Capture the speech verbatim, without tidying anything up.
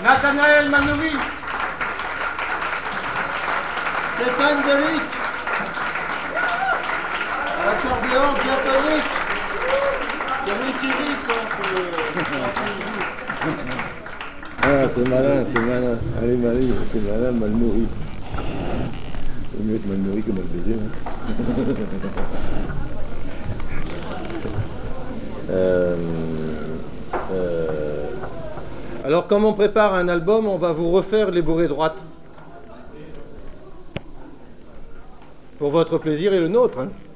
Nathanaël Manouri. Stéphane Delic. L'accordéon diatonique. Celui qui rit quand Ah, c'est malin, c'est malin. Allez, Marie, c'est malin, mal nourri. C'est mieux être mal nourri que mal baisé. Hein. euh, euh... Alors, comme on prépare un album, on va vous refaire les bourrées droites. Pour votre plaisir et le nôtre. Hein.